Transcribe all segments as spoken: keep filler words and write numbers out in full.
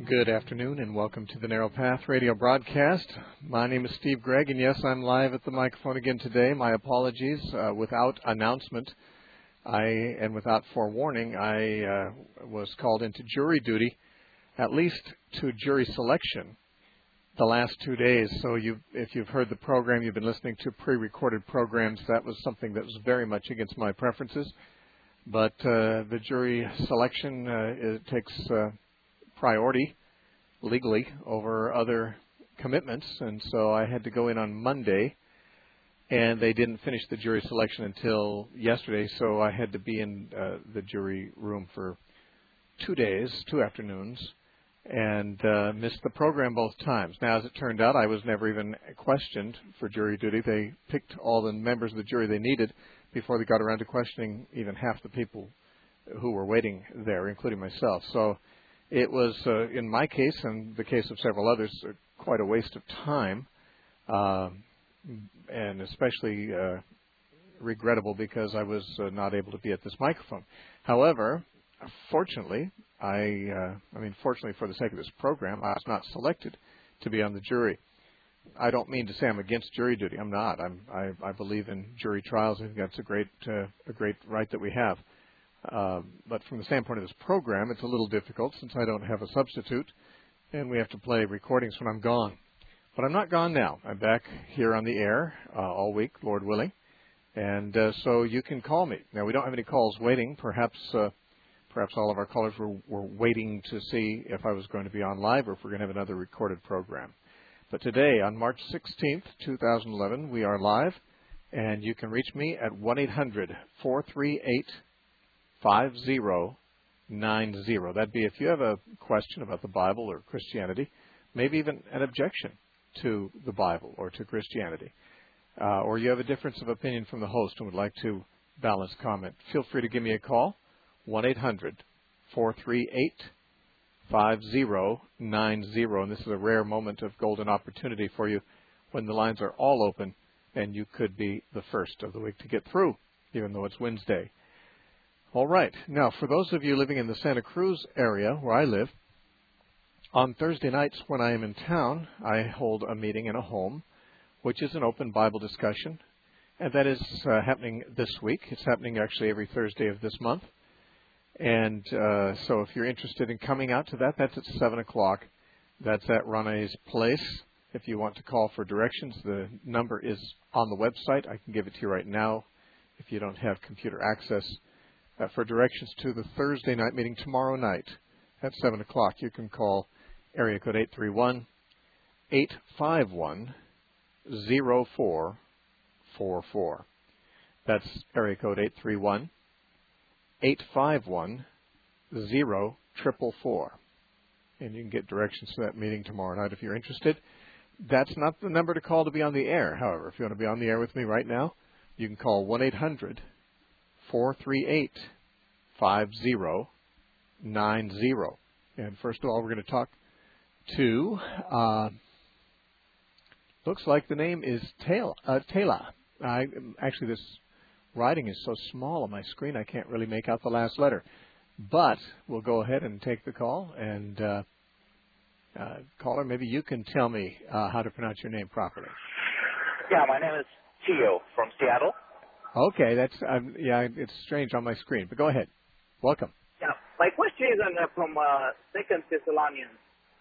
Good afternoon and welcome to the Narrow Path radio broadcast. My name is Steve Gregg, and yes, I'm live at the microphone again today. My apologies. Uh, without announcement I and without forewarning, I uh, was called into jury duty, at least to jury selection, the last two days. So you, if you've heard the program, you've been listening to pre-recorded programs, that was something that was very much against my preferences. But uh, the jury selection uh, it takes uh, priority legally over other commitments, and so I had to go in on Monday, and they didn't finish the jury selection until yesterday, so I had to be in uh, the jury room for two days, two afternoons, and uh, missed the program both times. Now, as it turned out, I was never even questioned for jury duty. They picked all the members of the jury they needed before they got around to questioning even half the people who were waiting there, including myself. So it was, uh, in my case and the case of several others, uh, quite a waste of time, uh, and especially uh, regrettable because I was uh, not able to be at this microphone. However, fortunately, I, uh, I mean, fortunately for the sake of this program, I was not selected to be on the jury. I don't mean to say I'm against jury duty. I'm not. I'm, I, I believe in jury trials. I think that's a great, uh, a great right that we have. Uh, but from the standpoint of this program, it's a little difficult since I don't have a substitute, and we have to play recordings when I'm gone. But I'm not gone now. I'm back here on the air uh, all week, Lord willing, and uh, so you can call me. Now, we don't have any calls waiting. Perhaps uh, perhaps all of our callers were, were waiting to see if I was going to be on live or if we're going to have another recorded program. But today, on March sixteenth, two thousand eleven, we are live, and you can reach me at one eight hundred, four three eight, five zero nine zero. That'd be if you have a question about the Bible or Christianity, maybe even an objection to the Bible or to Christianity, uh, or you have a difference of opinion from the host and would like to balance comment. Feel free to give me a call, one eight hundred, four three eight, five zero nine zero. And this is a rare moment of golden opportunity for you when the lines are all open and you could be the first of the week to get through, even though it's Wednesday. All right. Now, for those of you living in the Santa Cruz area where I live, on Thursday nights when I am in town, I hold a meeting in a home, which is an open Bible discussion, and that is uh, happening this week. It's happening actually every Thursday of this month. And uh, so if you're interested in coming out to that, that's at seven o'clock. That's at Ronnie's Place. If you want to call for directions, the number is on the website. I can give it to you right now if you don't have computer access. Uh, for directions to the Thursday night meeting tomorrow night at seven o'clock, you can call area code eight three one, eight five one, zero four four four. That's area code eight three one, eight five one, zero four four four. And you can get directions to that meeting tomorrow night if you're interested. That's not the number to call to be on the air. However, if you want to be on the air with me right now, you can call one eight hundred, four three eight, five zero nine zero. And first of all, we're going to talk to, uh, looks like the name is Taylor. Uh, Taylor. I, actually, this writing is so small on my screen, I can't really make out the last letter. But we'll go ahead and take the call. And uh, uh, caller, maybe you can tell me uh, how to pronounce your name properly. Yeah, my name is Tio from Seattle. Okay, that's um, yeah, it's strange on my screen, but go ahead. Welcome. Yeah, my question is on, uh, from uh, Second Thessalonians,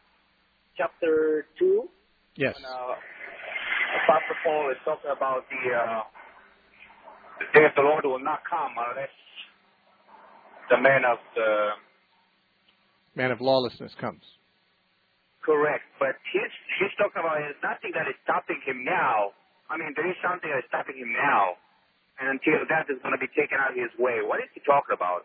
chapter two. Yes. And, uh, Apostle Paul is talking about the uh, the day of the Lord will not come unless the man of the man of lawlessness comes. Correct, but he's he's talking about there's nothing that is stopping him now. I mean, there is something that is stopping him now. And until that is going to be taken out of his way. What is he talking about?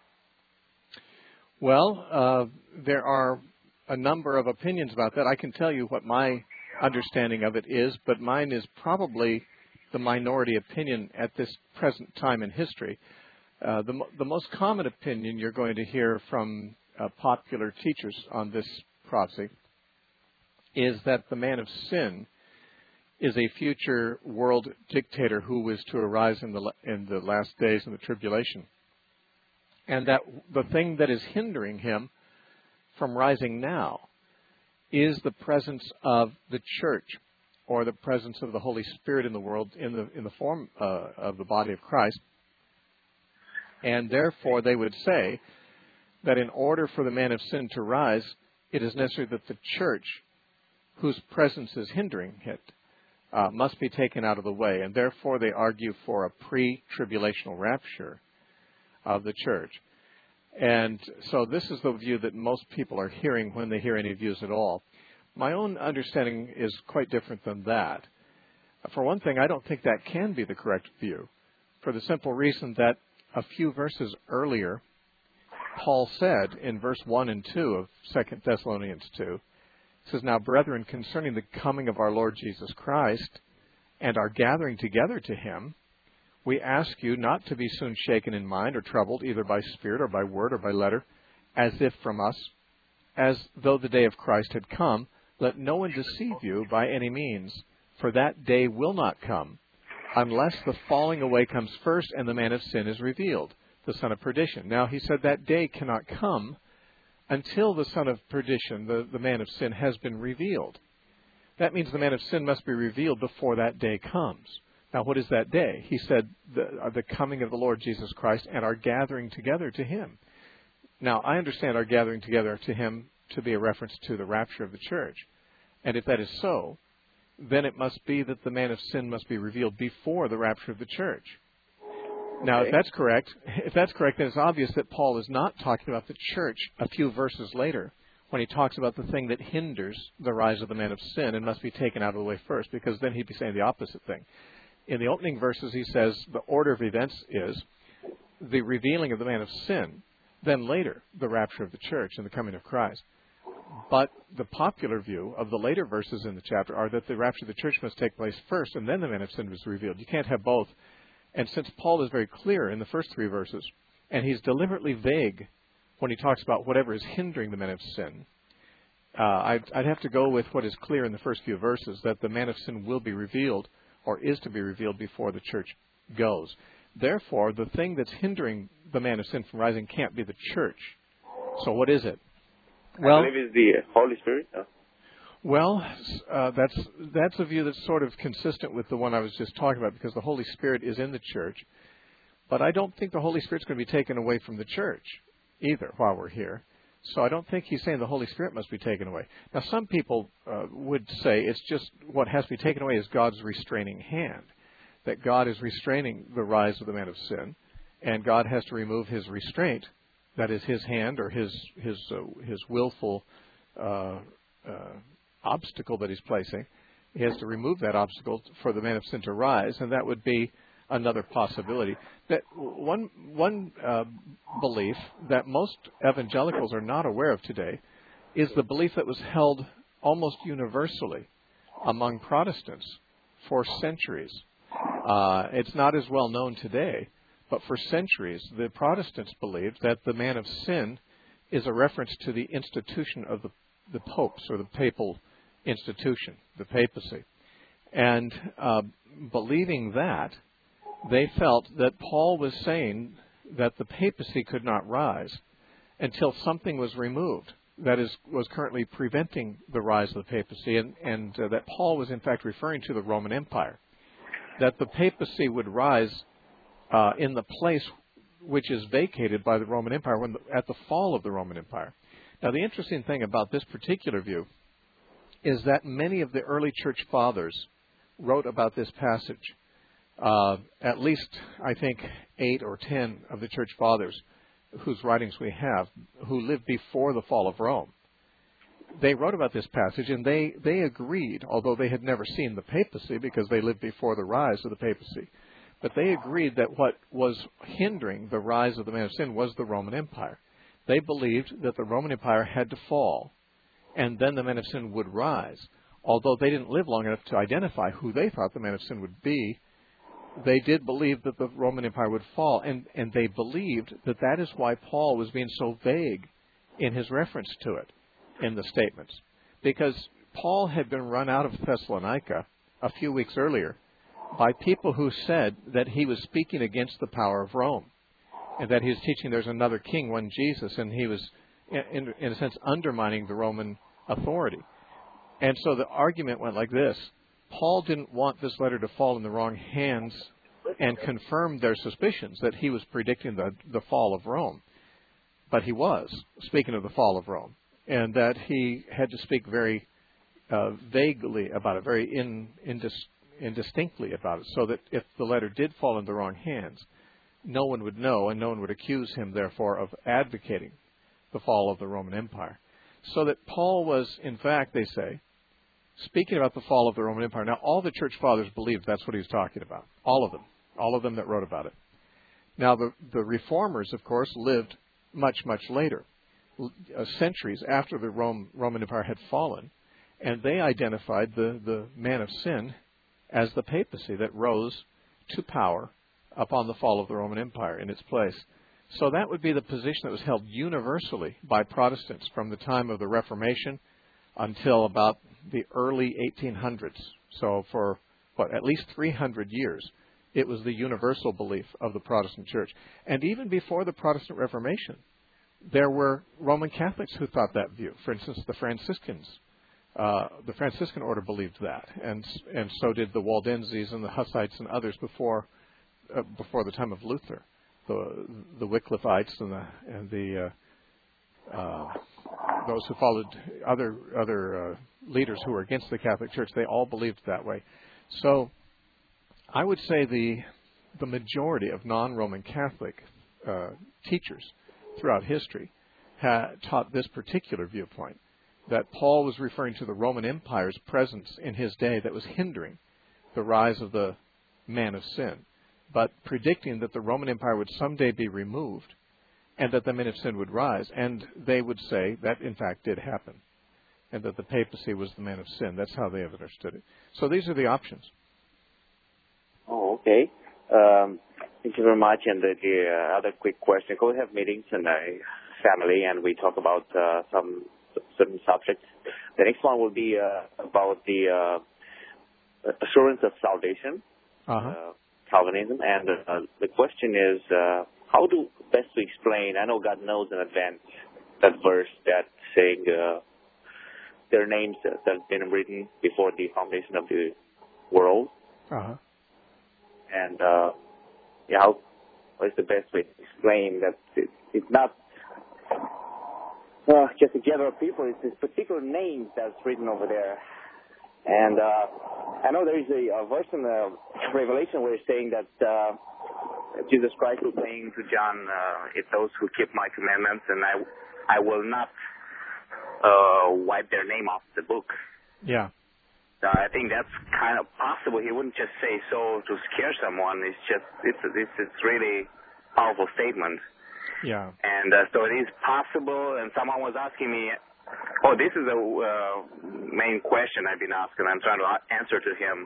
Well, uh, there are a number of opinions about that. I can tell you what my understanding of it is, but mine is probably the minority opinion at this present time in history. Uh, the, the most common opinion you're going to hear from uh, popular teachers on this prophecy is that the man of sin is a future world dictator who is to arise in the in the last days in the tribulation, and that the thing that is hindering him from rising now is the presence of the church, or the presence of the Holy Spirit in the world in the in the form uh, of the body of Christ. And therefore, they would say that in order for the man of sin to rise, it is necessary that the church, whose presence is hindering it, uh, must be taken out of the way. And therefore, they argue for a pre-tribulational rapture of the church. And so this is the view that most people are hearing when they hear any views at all. My own understanding is quite different than that. For one thing, I don't think that can be the correct view, for the simple reason that a few verses earlier, Paul said in verse one and two of Second Thessalonians two, it says, "Now, brethren, concerning the coming of our Lord Jesus Christ and our gathering together to him, we ask you not to be soon shaken in mind or troubled, either by spirit or by word or by letter, as if from us, as though the day of Christ had come. Let no one deceive you by any means, for that day will not come, unless the falling away comes first and the man of sin is revealed, the son of perdition." Now, he said that day cannot come until the son of perdition, the, the man of sin, has been revealed. That means the man of sin must be revealed before that day comes. Now, what is that day? He said the, uh, the coming of the Lord Jesus Christ and our gathering together to him. Now, I understand our gathering together to him to be a reference to the rapture of the church. And if that is so, then it must be that the man of sin must be revealed before the rapture of the church. Now, if that's correct, if that's correct, then it's obvious that Paul is not talking about the church a few verses later when he talks about the thing that hinders the rise of the man of sin and must be taken out of the way first, because then he'd be saying the opposite thing. In the opening verses, he says the order of events is the revealing of the man of sin, then later the rapture of the church and the coming of Christ. But the popular view of the later verses in the chapter are that the rapture of the church must take place first, and then the man of sin was revealed. You can't have both. And since Paul is very clear in the first three verses, and he's deliberately vague when he talks about whatever is hindering the man of sin, uh, I'd, I'd have to go with what is clear in the first few verses, that the man of sin will be revealed, or is to be revealed before the church goes. Therefore, the thing that's hindering the man of sin from rising can't be the church. So what is it? Well, I believe it's the Holy Spirit. No? Well, uh, that's that's a view that's sort of consistent with the one I was just talking about, because the Holy Spirit is in the church. But I don't think the Holy Spirit's going to be taken away from the church either while we're here. So I don't think he's saying the Holy Spirit must be taken away. Now, some people uh, would say it's just what has to be taken away is God's restraining hand, that God is restraining the rise of the man of sin, and God has to remove his restraint, that is his hand or his his uh, his willful uh, uh, obstacle that he's placing. He has to remove that obstacle for the man of sin to rise, and that would be another possibility. That one one uh, belief that most evangelicals are not aware of today is the belief that was held almost universally among Protestants for centuries. Uh, it's not as well known today, but for centuries the Protestants believed that the man of sin is a reference to the institution of the, the popes, or the papal institution, the papacy. And uh, believing that, they felt that Paul was saying that the papacy could not rise until something was removed that is was currently preventing the rise of the papacy, and, and uh, that Paul was in fact referring to the Roman Empire, that the papacy would rise uh, in the place which is vacated by the Roman Empire when the, at the fall of the Roman Empire. Now, the interesting thing about this particular view is that many of the early church fathers wrote about this passage. Uh, at least, I think, eight or ten of the church fathers whose writings we have, who lived before the fall of Rome, they wrote about this passage, and they, they agreed, although they had never seen the papacy because they lived before the rise of the papacy, but they agreed that what was hindering the rise of the man of sin was the Roman Empire. They believed that the Roman Empire had to fall, and then the man of sin would rise. Although they didn't live long enough to identify who they thought the man of sin would be, they did believe that the Roman Empire would fall, and, and they believed that that is why Paul was being so vague in his reference to it in the statements. Because Paul had been run out of Thessalonica a few weeks earlier by people who said that he was speaking against the power of Rome, and that he was teaching there's another king, one Jesus, and he was, in, in a sense, undermining the Roman authority. And so the argument went like this. Paul didn't want this letter to fall in the wrong hands and confirm their suspicions that he was predicting the, the fall of Rome. But he was, speaking of the fall of Rome, and that he had to speak very uh, vaguely about it, very in, indis, indistinctly about it, so that if the letter did fall in the wrong hands, no one would know, and no one would accuse him, therefore, of advocating the fall of the Roman Empire. So that Paul was, in fact, they say, speaking about the fall of the Roman Empire. Now, all the church fathers believed that's what he was talking about. All of them. All of them that wrote about it. Now, the, the reformers, of course, lived much, much later, uh, centuries after the Rome, Roman Empire had fallen, and they identified the, the man of sin as the papacy that rose to power upon the fall of the Roman Empire in its place. So that would be the position that was held universally by Protestants from the time of the Reformation until about the early eighteen hundreds. So for, what, at least three hundred years, it was the universal belief of the Protestant Church. And even before the Protestant Reformation, there were Roman Catholics who thought that view. For instance, the Franciscans. Uh, the Franciscan order believed that, and and so did the Waldenses and the Hussites and others before uh, before the time of Luther. The the Wycliffites and the and the uh, uh, those who followed other other uh, leaders who were against the Catholic Church, they all believed that way. So I would say the the majority of non-Roman Catholic uh, teachers throughout history ha- taught this particular viewpoint, that Paul was referring to the Roman Empire's presence in his day that was hindering the rise of the man of sin, but predicting that the Roman Empire would someday be removed and that the man of sin would rise. And they would say that, in fact, did happen, and that the papacy was the man of sin. That's how they have understood it. So these are the options. Oh, okay. Um, thank you very much. And the, the uh, other quick question. We have meetings in a family, and we talk about uh, some certain subjects. The next one will be uh, about the uh, assurance of salvation, uh-huh. uh, Calvinism. And uh, the question is, uh, how do best to explain, I know God knows in advance, that verse that saying uh, their names that have been written before the foundation of the world. Uh-huh. And uh, yeah, how, what is the best way to explain that it, it's not uh, just a gather of people, it's this particular name that's written over there. And uh, I know there is a, a verse in the Revelation where it's saying that uh, Jesus Christ was saying to John, uh, it's those who keep my commandments, and I, I will not uh, wipe their name off the book. Yeah. Uh, I think that's kind of possible. He wouldn't just say so to scare someone. It's just, it's it's it's really powerful statement. Yeah. And uh, so it is possible. And someone was asking me, oh, this is a uh, main question I've been asking. I'm trying to answer to him.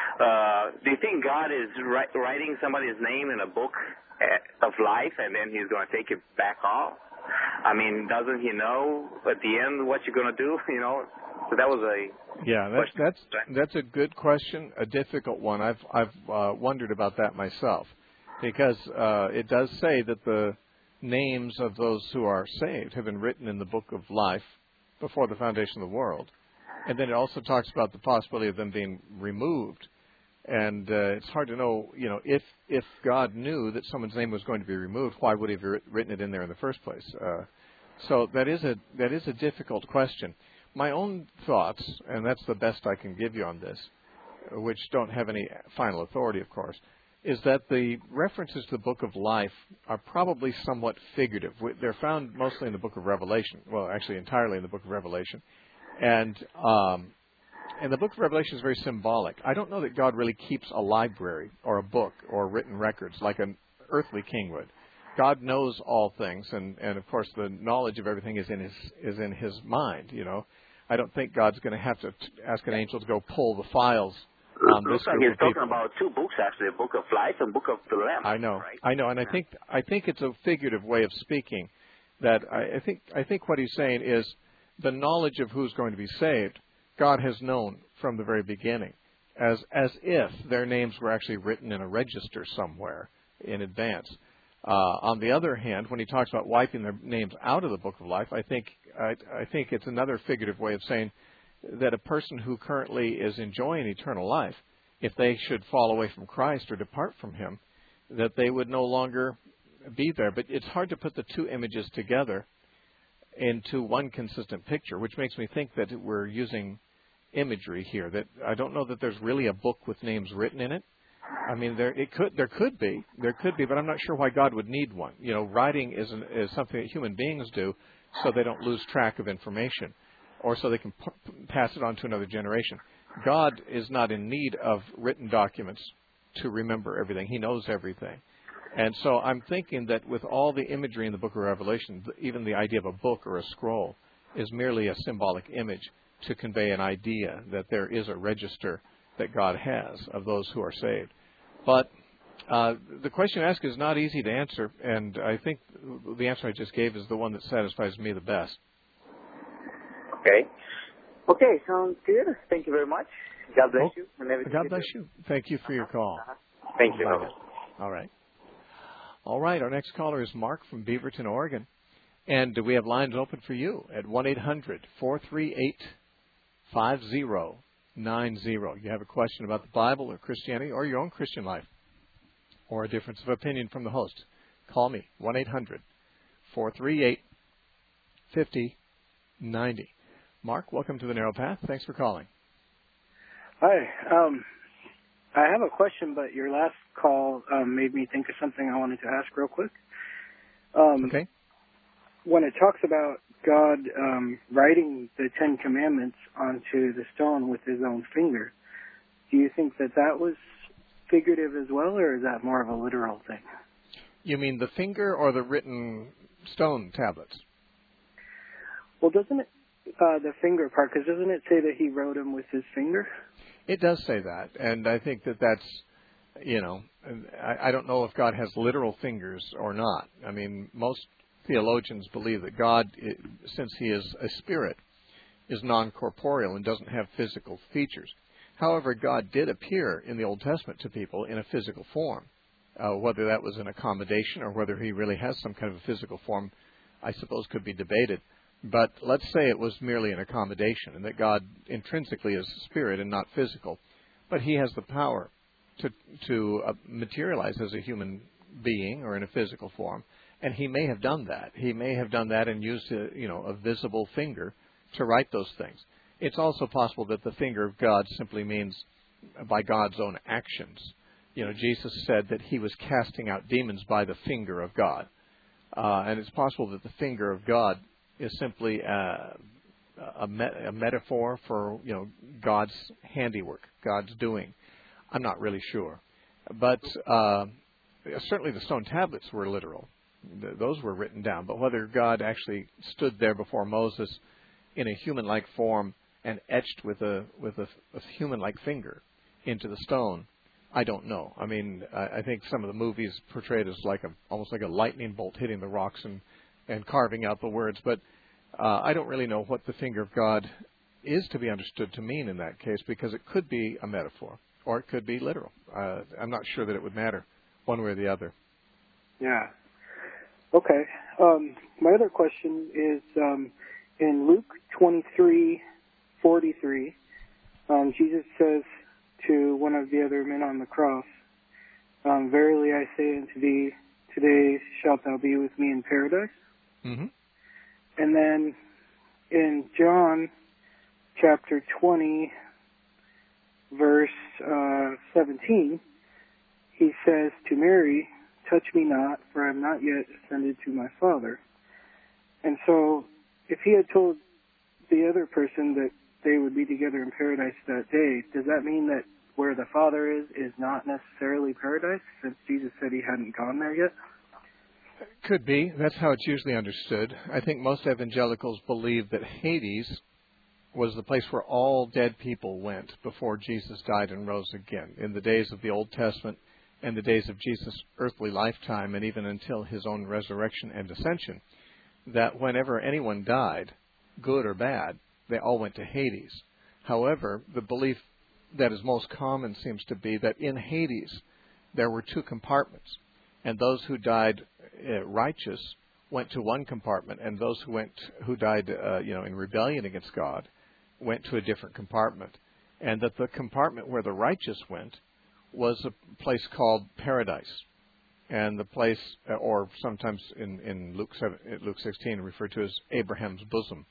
Uh, do you think God is ri- writing somebody's name in a book of life, and then he's going to take it back off? I mean, doesn't he know at the end what you're going to do, you know? So that was a yeah. That's that's that's a good question, a difficult one. I've I've uh, wondered about that myself, because uh, it does say that the names of those who are saved have been written in the book of life before the foundation of the world, and then it also talks about the possibility of them being removed. And uh, it's hard to know, you know, if if God knew that someone's name was going to be removed, why would he have written it in there in the first place? Uh, so that is a that is a difficult question. My own thoughts, and that's the best I can give you on this, which don't have any final authority, of course, is that the references to the book of life are probably somewhat figurative. They're found mostly in the book of Revelation. Well, actually entirely in the book of Revelation. And um, and the book of Revelation is very symbolic. I don't know that God really keeps a library or a book or written records like an earthly king would. God knows all things, and, and of course the knowledge of everything is in his is in his mind, you know. I don't think God's going to have to t- ask an angel to go pull the files on this Looks like group he's of talking people. about two books, actually, a book of life and book of the Lamb. I know, right? I know, and I think I think it's a figurative way of speaking. That I, I think I think what he's saying is the knowledge of who's going to be saved, God has known from the very beginning, as as if their names were actually written in a register somewhere in advance. Uh, on the other hand, when he talks about wiping their names out of the book of life, I think I, I think it's another figurative way of saying that a person who currently is enjoying eternal life, if they should fall away from Christ or depart from Him, that they would no longer be there. But it's hard to put the two images together into one consistent picture, which makes me think that we're using imagery here. That I don't know that there's really a book with names written in it. I mean, there it could there could be there could be, but I'm not sure why God would need one. You know, writing is an, is something that human beings do, so they don't lose track of information, or so they can p- pass it on to another generation. God is not in need of written documents to remember everything. He knows everything. And so I'm thinking that with all the imagery in the book of Revelation, even the idea of a book or a scroll is merely a symbolic image to convey an idea that there is a register that God has of those who are saved. But uh, the question asked is not easy to answer, and I think the answer I just gave is the one that satisfies me the best. Okay. Okay, sounds good. Thank you very much. God bless you. And God bless you. Thank you for your call. Uh-huh. Thank you. All right. All right, our next caller is Mark from Beaverton, Oregon. And we have lines open for you at one eight hundred four three eight five zero nine zero. You have a question about the Bible or Christianity or your own Christian life or a difference of opinion from the host. Call me, one eight hundred four three eight five zero nine zero. Mark, welcome to the Narrow Path. Thanks for calling. Hi. Um, I have a question, but your last call um, made me think of something I wanted to ask real quick. Um, okay. When it talks about God um, writing the Ten Commandments onto the stone with His own finger, do you think that that was figurative as well, or is that more of a literal thing? You mean the finger or the written stone tablets? Well, doesn't it, uh, the finger part, because doesn't it say that He wrote them with His finger? It does say that, and I think that that's, you know, I, I don't know if God has literal fingers or not. I mean, most theologians believe that God, since He is a spirit, is non-corporeal and doesn't have physical features. However, God did appear in the Old Testament to people in a physical form. Uh, whether that was an accommodation or whether He really has some kind of a physical form, I suppose could be debated. But let's say it was merely an accommodation and that God intrinsically is spirit and not physical. But He has the power to to uh, materialize as a human being or in a physical form. And He may have done that. He may have done that and used a, you know, a visible finger to write those things. It's also possible that the finger of God simply means by God's own actions. You know, Jesus said that He was casting out demons by the finger of God. Uh, and it's possible that the finger of God is simply a, a, me- a metaphor for, you know, God's handiwork, God's doing. I'm not really sure. But uh, certainly the stone tablets were literal. Th- those were written down. But whether God actually stood there before Moses in a human-like form and etched with a with a, a human-like finger into the stone, I don't know. I mean, I, I think some of the movies portrayed as like a almost like a lightning bolt hitting the rocks and and carving out the words, but uh, I don't really know what the finger of God is to be understood to mean in that case, because it could be a metaphor, or it could be literal. Uh, I'm not sure that it would matter one way or the other. Yeah. Okay. Um, my other question is um, in Luke twenty-three forty-three, um, Jesus says to one of the other men on the cross, um, "Verily I say unto thee, today shalt thou be with me in paradise." Mm-hmm. And then in John chapter twenty, verse uh, seventeen, He says to Mary, "Touch me not, for I am not yet ascended to my Father." And so if He had told the other person that they would be together in paradise that day, does that mean that where the Father is is not necessarily paradise, since Jesus said He hadn't gone there yet? Could be. That's how it's usually understood. I think most evangelicals believe that Hades was the place where all dead people went before Jesus died and rose again, in the days of the Old Testament and the days of Jesus' earthly lifetime, and even until His own resurrection and ascension, that whenever anyone died, good or bad, they all went to Hades. However, the belief that is most common seems to be that in Hades there were two compartments, and those who died uh, righteous went to one compartment, and those who went who died, uh, you know, in rebellion against God went to a different compartment, and that the compartment where the righteous went was a place called paradise. And the place, or sometimes in, in Luke seven, Luke sixteen, referred to as Abraham's bosom.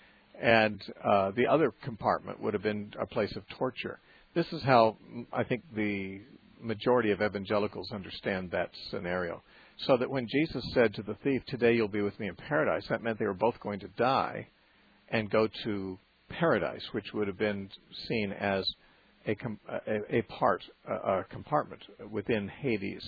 And uh, the other compartment would have been a place of torture. This is how I think the majority of evangelicals understand that scenario. So that when Jesus said to the thief, "Today you'll be with me in paradise," that meant they were both going to die and go to paradise, which would have been seen as a, a, a part, a, a compartment within Hades.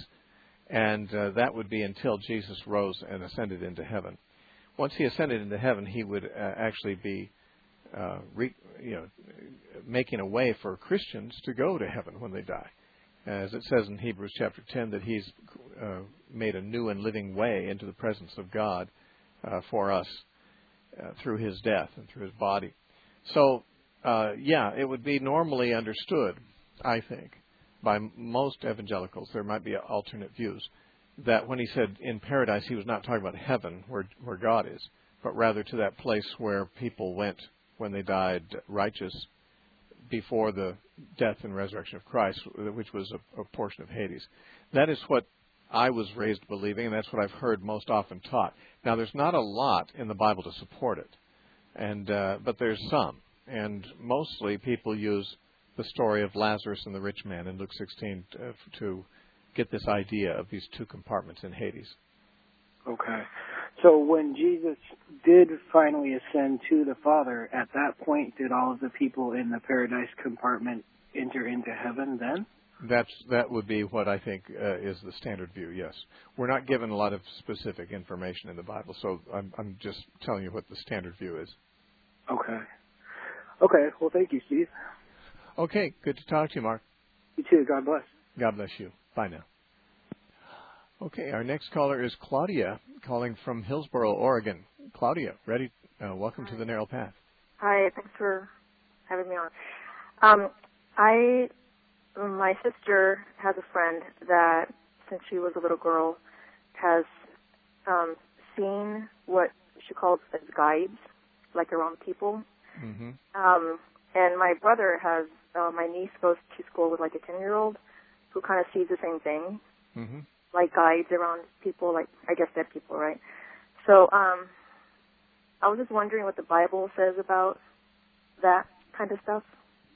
And uh, that would be until Jesus rose and ascended into heaven. Once he ascended into heaven, he would uh, actually be uh, re, you know, making a way for Christians to go to heaven when they die. As it says in Hebrews chapter ten, that he's uh, made a new and living way into the presence of God uh, for us uh, through his death and through his body. So, uh, yeah, it would be normally understood, I think, by most evangelicals, there might be alternate views, that when he said in paradise, he was not talking about heaven, where where God is, but rather to that place where people went when they died righteous before the death and resurrection of Christ, which was a, a portion of Hades. That is what I was raised believing, and that's what I've heard most often taught. Now, there's not a lot in the Bible to support it, and uh, but there's some, and mostly people use the story of Lazarus and the rich man in Luke sixteen to, to get this idea of these two compartments in Hades. Okay. So when Jesus did finally ascend to the Father, at that point, did all of the people in the paradise compartment enter into heaven then? That's That would be what I think uh, is the standard view, yes. We're not given a lot of specific information in the Bible, so I'm, I'm just telling you what the standard view is. Okay. Okay. Well, thank you, Steve. Okay, good to talk to you, Mark. You too. God bless. God bless you. Bye now. Okay, our next caller is Claudia, calling from Hillsboro, Oregon. Claudia, ready? Uh, welcome Hi. to the Narrow Path. Hi, thanks for having me on. Um, I, my sister has a friend that, since she was a little girl, has um, seen what she calls as guides, like around people. Mm-hmm. Um, and my brother has, uh, my niece goes to school with like a ten-year-old who kind of sees the same thing, Mm-hmm. like guides around people, like, I guess dead people, right? So um, I was just wondering what the Bible says about that kind of stuff.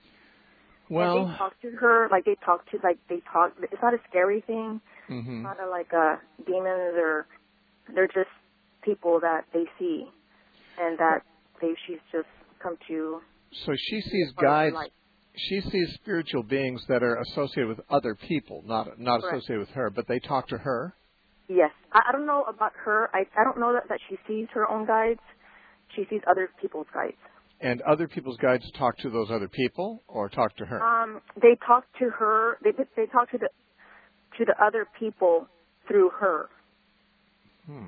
Well, and they talk to her, like they talk to, like they talk, it's not a scary thing. mm-hmm. It's not a, like uh, demons, or they're just people that they see and that they she's just come to. So she sees guides. Life. She sees spiritual beings that are associated with other people, not not Correct. associated with her, but they talk to her. Yes. I, I don't know about her. I, I don't know that, that she sees her own guides. She sees other people's guides. And other people's guides talk to those other people or talk to her? Um, they talk to her. They they talk to the to the other people through her. Hmm.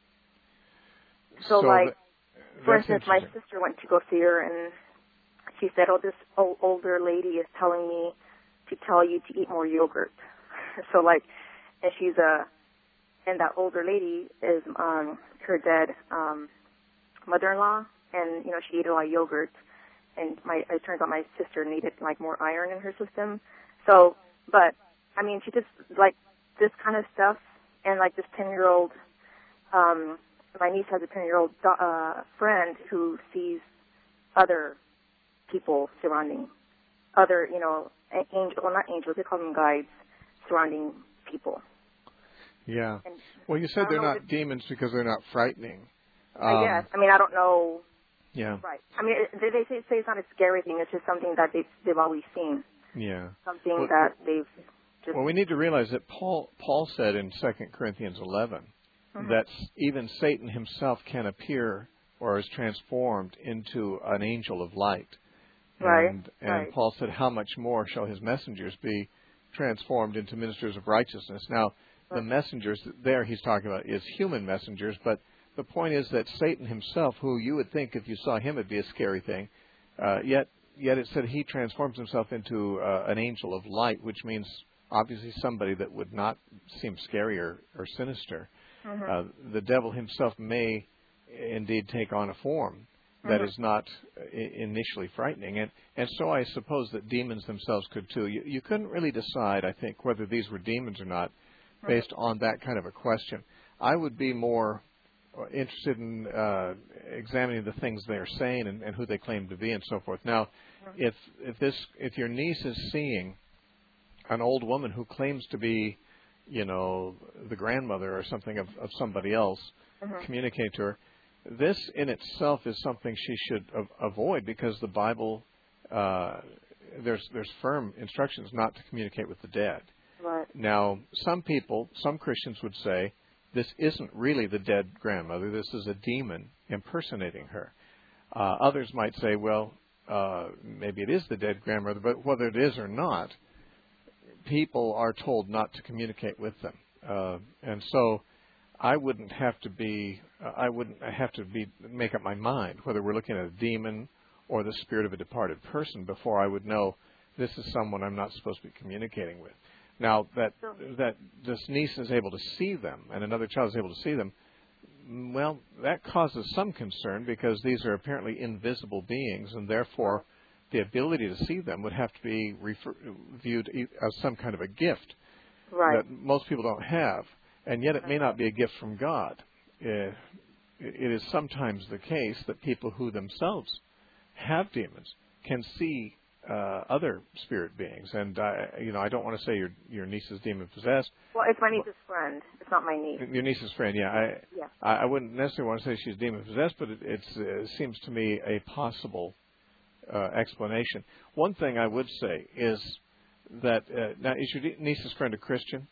So, so like, th- for instance, my sister went to go see her, and she said, "Oh, this old, older lady is telling me to tell you to eat more yogurt." So, like, and she's a, and that older lady is um her dead um mother-in-law, and you know she ate a lot of yogurt, and my it turns out my sister needed like more iron in her system. So, but I mean, she just like this kind of stuff, and like this ten-year-old, um, my niece has a ten-year-old uh, friend who sees other people surrounding, other you know angels, well not angels, they call them guides, surrounding people. Yeah. And well, you said they're not if, demons because they're not frightening. Um, I guess. I mean, I don't know. Yeah. Right. I mean, it, they, they say, say it's not a scary thing. It's just something that they've, they've always seen. Yeah. Something well, that they've just... Well, we need to realize that Paul Paul said in Second Corinthians eleven mm-hmm. that even Satan himself can appear or is transformed into an angel of light. Right. And, and right. Paul said, how much more shall his messengers be transformed into ministers of righteousness? Now, the messengers there he's talking about is human messengers, but the point is that Satan himself, who you would think if you saw him it'd be a scary thing, uh, yet yet it said he transforms himself into uh, an angel of light, which means obviously somebody that would not seem scary or, or sinister. Mm-hmm. Uh, the devil himself may indeed take on a form, that Mhm. is not I- initially frightening. And, and so I suppose that demons themselves could too. You, you couldn't really decide, I think, whether these were demons or not based Mhm. on that kind of a question. I would be more interested in uh, examining the things they're saying and, and who they claim to be and so forth. Now, Mhm. if if this if your niece is seeing an old woman who claims to be, you know, the grandmother or something of, of somebody else, Mhm. communicate to her, this in itself is something she should a- avoid because the Bible, uh, there's there's firm instructions not to communicate with the dead. Right. Now, some people, some Christians would say, this isn't really the dead grandmother. This is a demon impersonating her. Uh, others might say, well, uh, maybe it is the dead grandmother, but whether it is or not, people are told not to communicate with them. Uh, and so I wouldn't have to be, uh, I wouldn't have to be, make up my mind whether we're looking at a demon or the spirit of a departed person before I would know this is someone I'm not supposed to be communicating with. Now, that that this niece is able to see them and another child is able to see them, well, that causes some concern because these are apparently invisible beings, and therefore the ability to see them would have to be refer- viewed as some kind of a gift Right. that most people don't have, and yet it may not be a gift from God. Uh, it is sometimes the case that people who themselves have demons can see uh, other spirit beings, and I, you know, I don't want to say your your niece is demon possessed. Well, it's my niece's friend. It's not my niece. Your niece's friend, yeah. I Yeah. I, I wouldn't necessarily want to say she's demon possessed, but it, it's, uh, it seems to me a possible uh, explanation. One thing I would say is that uh, now is your niece's friend a Christian?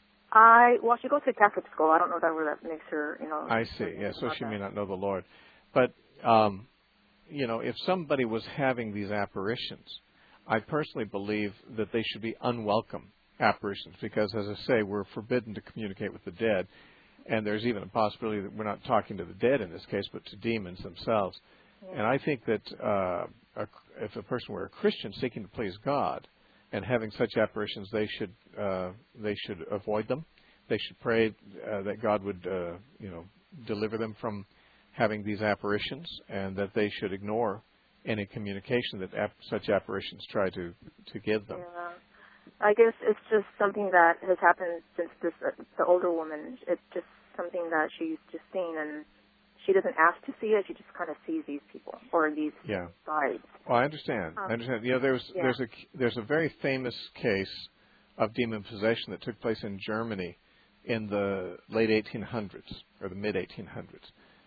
I well, she goes to Catholic school. I don't know that where that makes her, you know. I see. Yeah, so she that. may not know the Lord, but um, you know, if somebody was having these apparitions, I personally believe that they should be unwelcome apparitions because, as I say, we're forbidden to communicate with the dead, and there's even a possibility that we're not talking to the dead in this case, but to demons themselves. Yeah. And I think that uh, a, if a person were a Christian seeking to please God and having such apparitions, they should uh, they should avoid them. They should pray uh, that God would uh, you know deliver them from having these apparitions, and that they should ignore any communication that ap- such apparitions try to to give them. Yeah. I guess it's just something that has happened since this uh, the older woman. It's just something that she's just seen, and she doesn't ask to see it. She just kind of sees these people or these Yeah. guides. Well, I understand. Um, I understand. You know, there's yeah. there's a there's a very famous case of demon possession that took place in Germany in the late eighteen hundreds or the mid eighteen hundreds,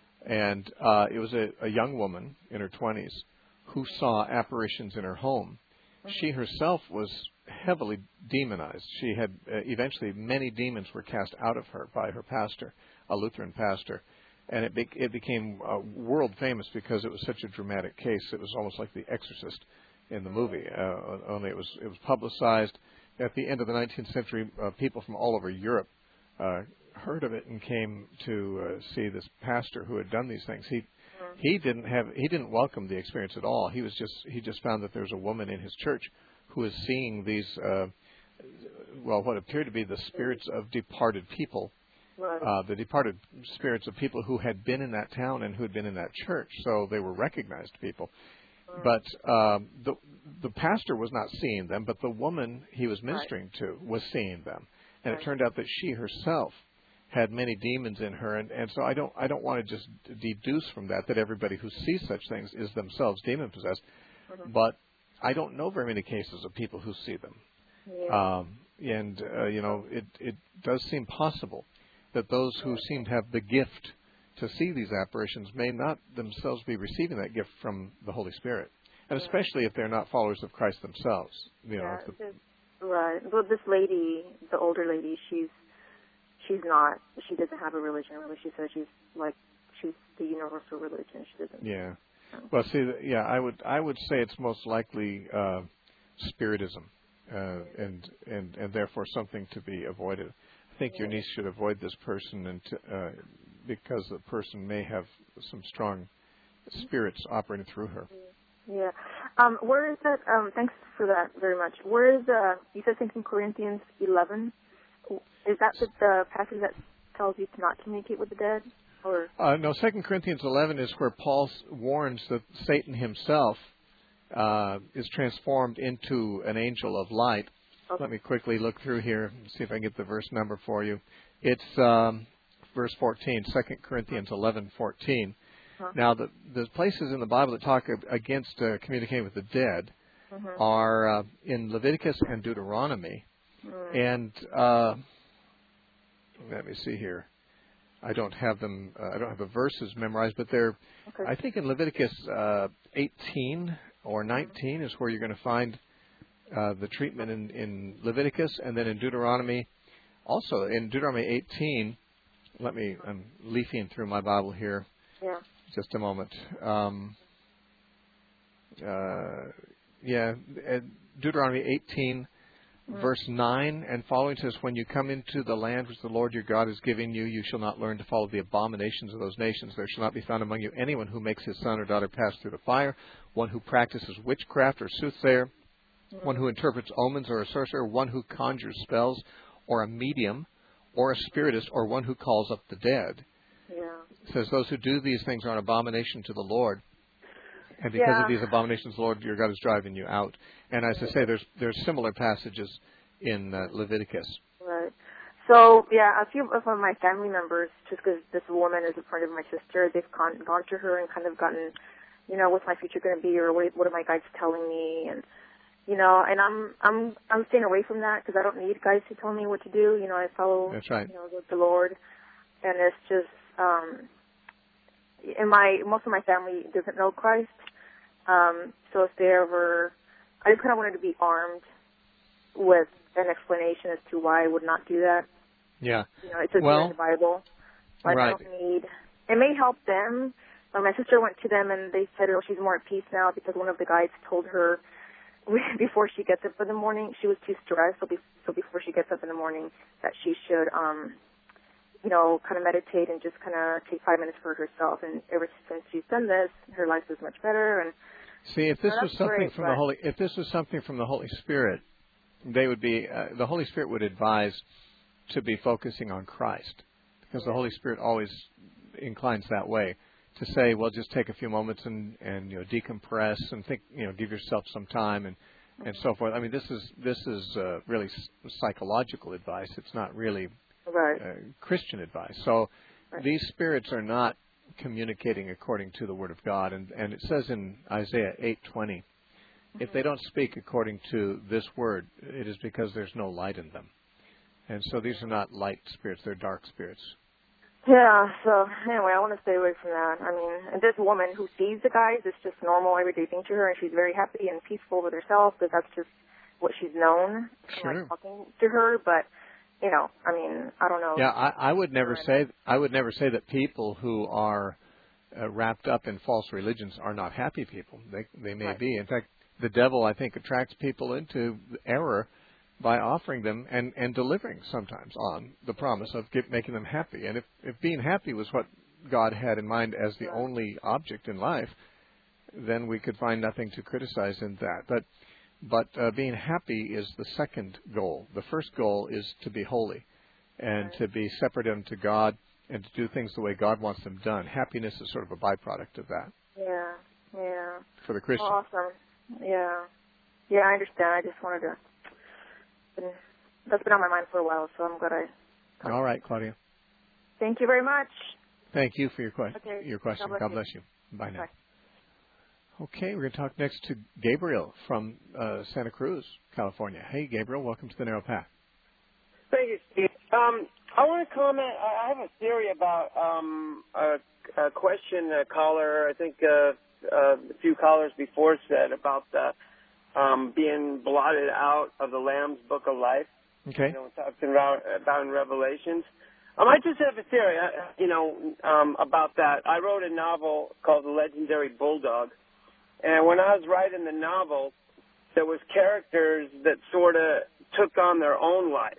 and uh, it was a, a young woman in her twenties who saw apparitions in her home. Mm-hmm. She herself was heavily demonized. She had uh, eventually many demons were cast out of her by her pastor, a Lutheran pastor. And it, be, it became uh, world famous because it was such a dramatic case. It was almost like The Exorcist in the movie. Uh, only it was it was publicized. At the end of the nineteenth century, uh, people from all over Europe uh, heard of it and came to uh, see this pastor who had done these things. He Mm-hmm. he didn't have he didn't welcome the experience at all. He was just he just found that there was a woman in his church who was seeing these uh, well what appeared to be the spirits of departed people. Right. Uh, the departed spirits of people who had been in that town and who had been in that church, so they were recognized people. Mm. But um, the the pastor was not seeing them, but the woman he was ministering right. to was seeing them, and right. it turned out that she herself had many demons in her, and, and so I don't I don't want to just deduce from that that everybody who sees such things is themselves demon possessed, Mm-hmm. but I don't know very many cases of people who see them, Yeah. um, and uh, you know it it does seem possible that those who seem to have the gift to see these apparitions may not themselves be receiving that gift from the Holy Spirit, and Yeah. especially if they're not followers of Christ themselves. You know, Yeah, if the, this- right. Well, this lady, the older lady, she's she's not. She doesn't have a religion. Really, she says she's like she's the universal religion. She doesn't. yeah. Well, see, the- yeah, I would I would say it's most likely uh, spiritism, uh, and and and therefore something to be avoided. I think your niece should avoid this person, and t- uh, because the person may have some strong spirits operating through her. Yeah. Um, where is that? Um, thanks for that very much. Where is uh? You said Second Corinthians eleven. Is that the, the passage that tells you to not communicate with the dead? Or uh, no, Second Corinthians eleven is where Paul warns that Satan himself uh, is transformed into an angel of light. okay. Let me quickly look through here and see if I can get the verse number for you. It's um, verse fourteen, Second Corinthians eleven fourteen. Huh. Now, the, the places in the Bible that talk against uh, communicating with the dead Mm-hmm. are uh, in Leviticus and Deuteronomy. Mm. And uh, let me see here. I don't have them. Uh, I don't have the verses memorized, but they're. Okay. I think in Leviticus uh, eighteen or nineteen is where you're going to find uh, the treatment in, in Leviticus, and then in Deuteronomy. Also in Deuteronomy eighteen. Let me. I'm leafing through my Bible here. Yeah. Just a moment. Um, uh, yeah, Deuteronomy eighteen. Verse nine and following says, when you come into the land which the Lord your God is giving you, you shall not learn to follow the abominations of those nations. There shall not be found among you anyone who makes his son or daughter pass through the fire, one who practices witchcraft or soothsayer, one who interprets omens or a sorcerer, one who conjures spells, or a medium, or a spiritist, or one who calls up the dead. Yeah. It says those who do these things are an abomination to the Lord. And because Yeah. of these abominations, the Lord your God is driving you out. And as I say, there's there's similar passages in uh, Leviticus. Right. So, yeah, a few of my family members, just because this woman is a friend of my sister, they've gone, gone to her and kind of gotten, you know, what's my future going to be, or what, what are my guides telling me, and, you know, and I'm I'm I'm staying away from that because I don't need guides to tell me what to do. You know, I follow, That's right. you know, the, the Lord, and it's just, um, in my most of my family doesn't know Christ. Um, so if they ever, I just kind of wanted to be armed with an explanation as to why I would not do that. Yeah. You know, it says Well, in the Bible. Like, right. I don't need, it may help them. But my sister went to them and they said, oh, she's more at peace now because one of the guides told her before she gets up in the morning, she was too stressed. So, be, so before she gets up in the morning, that she should, um, you know, kind of meditate and just kind of take five minutes for herself. And ever since she's done this, her life is much better. And see, if this well, was something great, from but... the Holy, if this was something from the Holy Spirit, they would be. Uh, the Holy Spirit would advise to be focusing on Christ, because the Holy Spirit always inclines that way to say, well, just take a few moments and and you know decompress and think, you know, give yourself some time and and so forth. I mean, this is this is uh, really psychological advice. It's not really right. uh, Christian advice. So right. these spirits are not communicating according to the Word of God, and and it says in Isaiah eight twenty, mm-hmm. if they don't speak according to this word, it is because there's no light in them. And so these are not light spirits; they're dark spirits. Yeah, so anyway, I want to stay away from that. I mean, and this woman who sees the guys, it's just normal, everyday thing to her, and she's very happy and peaceful with herself because that's just what she's known from Sure. like, talking to her. But, you know, I mean, I don't know. Yeah, I, I would never say I would never say that people who are uh, wrapped up in false religions are not happy people. They they may right. be. In fact, the devil, I think, attracts people into error by offering them and, and delivering sometimes on the promise of get, making them happy. And if, if being happy was what God had in mind as the only object in life, then we could find nothing to criticize in that. But but uh, being happy is the second goal. The first goal is to be holy and to be separate unto God and to do things the way God wants them done. Happiness is sort of a byproduct of that. Yeah, yeah. For the Christian. Awesome. Yeah. Yeah, I understand. I just wanted to... That's been on my mind for a while, so I'm glad I... All right, Claudia. Thank you very much. Thank you for your, que- okay. your question. God bless, God bless you. you. Bye now. Bye. Okay, we're going to talk next to Gabriel from uh, Santa Cruz, California. Hey, Gabriel, welcome to the Narrow Path. Thank you, Steve. Um, I want to comment. I have a theory about um, a, a question a caller, I think uh, uh, a few callers before said about the Um, being blotted out of the Lamb's Book of Life. Okay. You know, talking about, about in Revelations. Um, I just have a theory, uh, you know, um, about that. I wrote a novel called The Legendary Bulldog, and when I was writing the novel, there was characters that sort of took on their own life.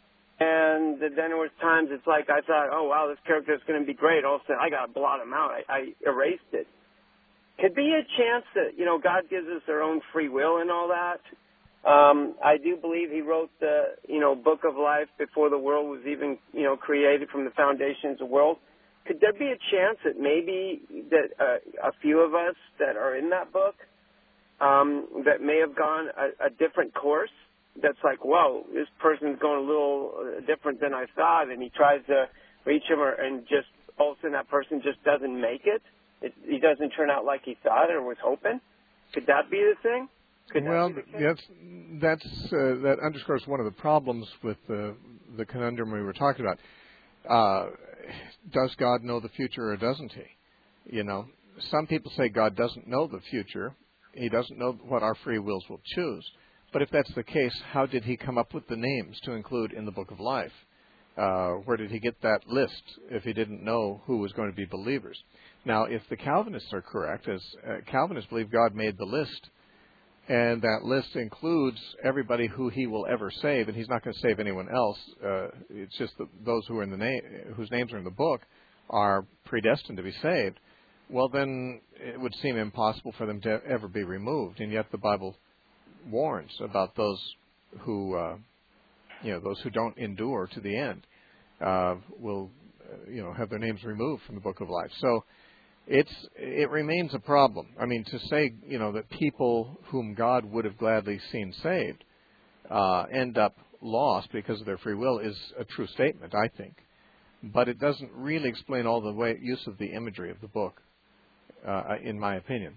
And then there was times it's like I thought, oh, wow, this character is going to be great. All of a sudden, I got to blot him out. I, I erased it. Could be a chance that, you know, God gives us our own free will and all that. Um, I do believe he wrote the, you know, Book of Life before the world was even, you know, created from the foundations of the world. could there be a chance that maybe that uh, a few of us that are in that book um, that may have gone a, a different course? That's like, whoa, this person's going a little uh, different than I thought, and he tries to reach him, or, and just all of a sudden that person just doesn't make it. it. He doesn't turn out like he thought or was hoping. Could that be the thing? Could well, that be the case? that's that's uh, that underscores one of the problems with the the conundrum we were talking about. Uh, does God know the future or doesn't He? You know, some people say God doesn't know the future. He doesn't know what our free wills will choose. But if that's the case, how did He come up with the names to include in the Book of Life? Uh, where did He get that list if He didn't know who was going to be believers? Now, if the Calvinists are correct, as uh, Calvinists believe God made the list, and that list includes everybody who He will ever save, and He's not going to save anyone else. Uh, it's just that those who are in the name, whose names are in the book, are predestined to be saved. Well, then it would seem impossible for them to ever be removed, and yet the Bible warns about those who, uh, you know, those who don't endure to the end uh, will, uh, you know, have their names removed from the Book of Life. So it's it remains a problem. I mean, to say, you know, that people whom God would have gladly seen saved uh, end up lost because of their free will is a true statement, I think. But it doesn't really explain all the way use of the imagery of the book, uh, in my opinion.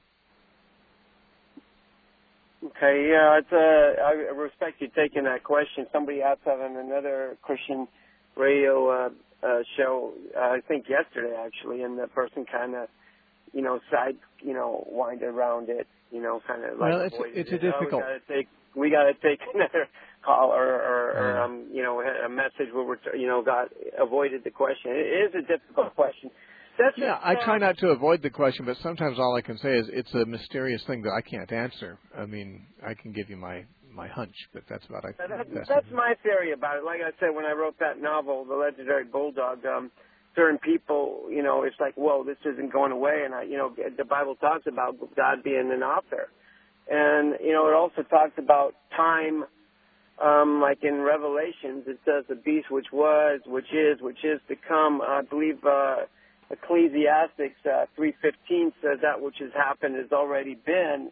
Okay, yeah, it's, uh, I respect you taking that question. Somebody asked that on another Christian radio uh, uh, show, uh, I think yesterday actually, and the person kind of, you know, side, you know, winded around it, you know, kind of like. Well, it's it's a difficult. Oh, we gotta take we got to take another call or, or, or um, you know, a message where we're, you know, got avoided the question. It is a difficult question. That's yeah, just, I uh, try not to avoid the question, but sometimes all I can say is it's a mysterious thing that I can't answer. I mean, I can give you my, my hunch, but that's about I That, think that's, that's my theory about it. Like I said, when I wrote that novel, The Legendary Bulldog, um, certain people, you know, it's like, whoa, this isn't going away. And, I, you know, the Bible talks about God being an author. And, you know, it also talks about time, um, like in Revelations, it says the beast which was, which is, which is to come. I believe uh, Ecclesiastes uh, three fifteen says that which has happened has already been.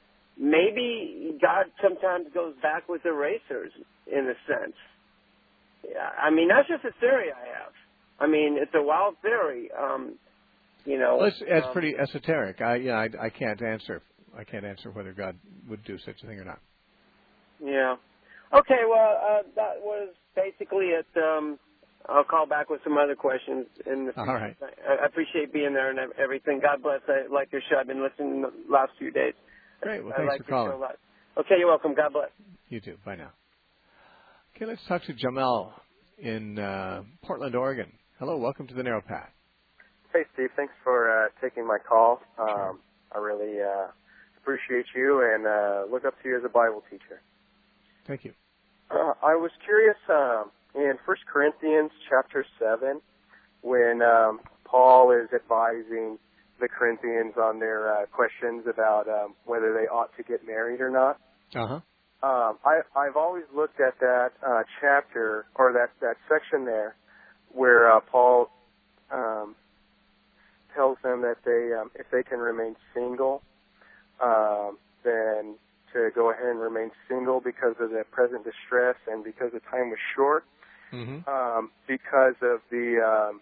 Maybe God sometimes goes back with erasers, in a sense. Yeah, I mean, that's just a theory I have. I mean, it's a wild theory. Um, you know, well, it's, it's um, pretty esoteric. I, yeah, I, I can't answer. I can't answer whether God would do such a thing or not. Yeah. Okay. Well, uh, that was basically it. Um, I'll call back with some other questions in the future. All right. I, I appreciate being there and everything. God bless. I like your show. I've been listening the last few days. Great. Well, I thanks like for your calling. show a lot. Okay, you're welcome. God bless. You too. Bye now. Okay, let's talk to Jamel in uh, Portland, Oregon. Hello. Welcome to the Narrow Path. Hey, Steve. Thanks for uh, taking my call. Um, Sure. I really uh, appreciate you and uh, look up to you as a Bible teacher. Thank you. Uh, I was curious um, in First Corinthians chapter seven when um, Paul is advising the Corinthians on their uh, questions about um, whether they ought to get married or not. Uh-huh. Um, I, I've always looked at that uh, chapter or that, that section there where uh, Paul um, tells them that they, um, if they can remain single, um, then to go ahead and remain single because of the present distress and because the time was short, Mm-hmm. um, because of the, um,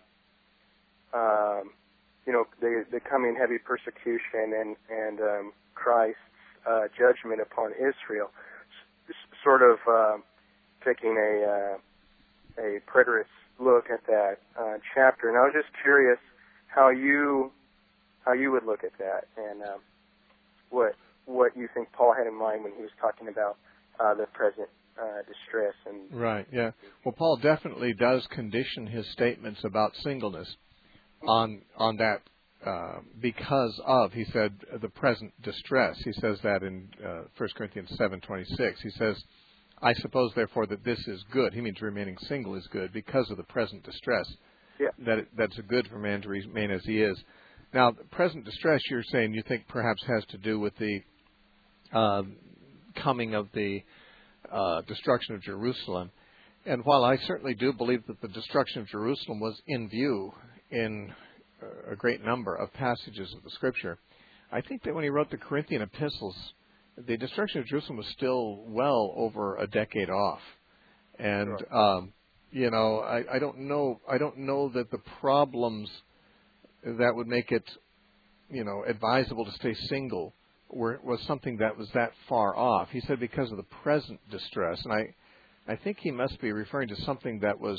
um, you know, the, the coming heavy persecution and, and um, Christ's uh, judgment upon Israel, S- sort of uh, taking a, uh, a preterist look at that uh, chapter. And I was just curious how you how you would look at that and um, what what you think Paul had in mind when he was talking about uh, the present uh, distress. And Right, yeah. Well, Paul definitely does condition his statements about singleness on on that uh, because of, he said, the present distress. He says that in uh, First Corinthians seven twenty-six. He says, I suppose, therefore, that this is good. He means remaining single is good because of the present distress. Yeah. That it, that's good for man to remain as he is. Now, the present distress, you're saying, you think perhaps has to do with the uh, coming of the uh, destruction of Jerusalem. And while I certainly do believe that the destruction of Jerusalem was in view in a great number of passages of the Scripture. I think that when he wrote the Corinthian epistles, the destruction of Jerusalem was still well over a decade off, and Sure. um, you know, I, I don't know, I don't know that the problems that would make it, you know, advisable to stay single were was something that was that far off. He said because of the present distress, and I, I think he must be referring to something that was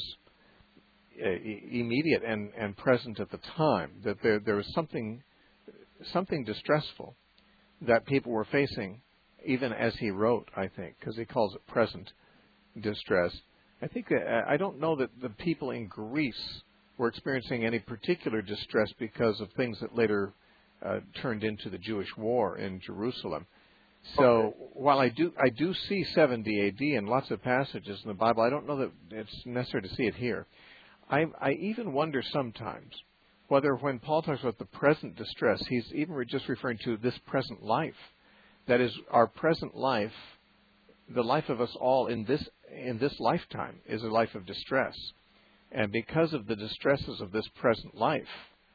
uh, immediate and, and present at the time. That there there was something something distressful that people were facing, even as he wrote, I think, because he calls it present distress. I think uh, I don't know that the people in Greece were experiencing any particular distress because of things that later uh, turned into the Jewish war in Jerusalem. So Okay. while I do I do see seventy A D in lots of passages in the Bible, I don't know that it's necessary to see it here. I, I even wonder sometimes whether when Paul talks about the present distress, he's even just referring to this present life. That is, our present life, the life of us all in this in this lifetime is a life of distress. And because of the distresses of this present life,